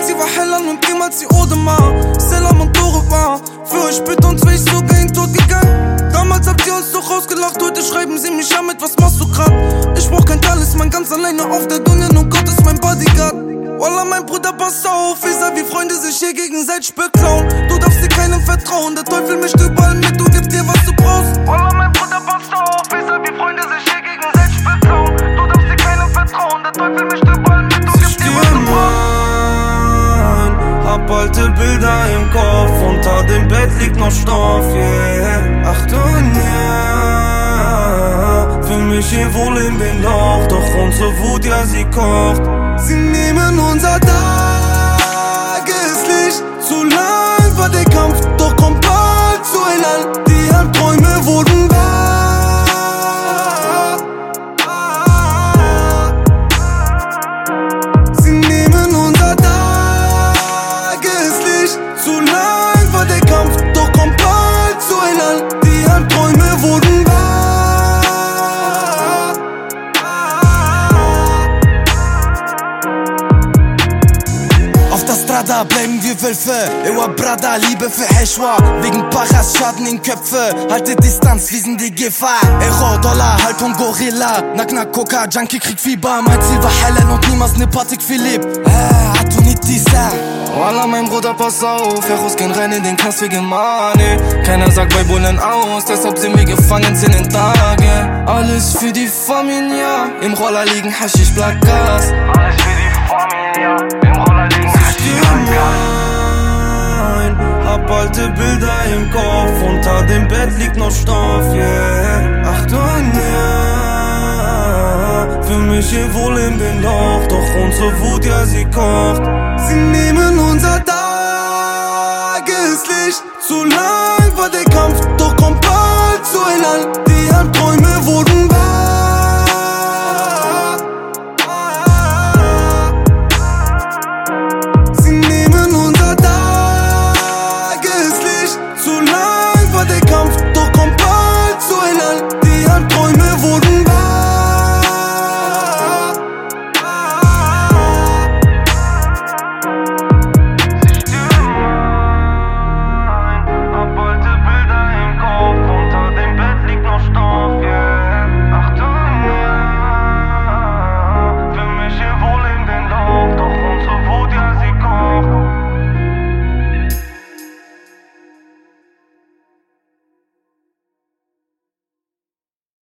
Damals sie war heller und niemals sie Odemar. Selam und Dore war. Für euch bitte uns wär ich sogar in den Tod gegangen. Damals habt ihr uns doch ausgelacht, heute schreiben sie mich an mit was machst du grad? Ich brauch kein Talisman, ganz alleine auf der Dunja und Gott ist mein Bodyguard. Wallah, mein Bruder, pass auf, ich sah wie Freunde sich hier gegenseitig beklauen. Du darfst dir keinem vertrauen, der Teufel mischt überall mit und gibt dir, was du brauchst. Wallah, mein Bruder, pass auf, ich sah wie Freunde sich hier gegenseitig beklauen. Du darfst dir keinem vertrauen, der Teufel mischt überall mit und gibt dir, was du brauchst. Hab alte Bilder im Kopf, unter dem Bett liegt noch Stoff, yeah. Ach du, ja, fühl mich hier wohl in den Loch, doch unsere Wut, ja, sie kocht. Sie nehmen unser Tageslicht. Zu lang war der Kampf, doch kommt bald zu ein Land. Die Albträume wurden wahr. Sie nehmen unser Tageslicht. Zu lang war der Kampf, doch kommt bald zu ein Land. Die Albträume wurden wahr. Da bleiben wir Wölfe, Ewa Brada, Liebe für Heshwa. Wegen Paras, Schaden in Köpfe, halte Distanz, wir sind die Gefahr. Euro, Dollar, Haltung Gorilla, Nack, Coca, Junkie, Krieg, Fieber. Mein Ziel war Helen und niemals ne Patik Philipp. Atunitisa. Wallah, mein Bruder, pass auf, Heros gehen rein in den Knast wegen Money. Keiner sagt bei Bullen aus, deshalb sind wir gefangen 10 Tage. Alles für die Familie, im Roller liegen Haschisch, Blackgas. Alles für die Familie, im Roller liegen Haschisch, hab alte Bilder im Kopf, unter dem Bett liegt noch Stoff, yeah. Ach du, ja, fühl mich hier wohl in den Loch, doch unsere Wut, ja, sie kocht. Sie nehmen unser Tageslicht zu lang.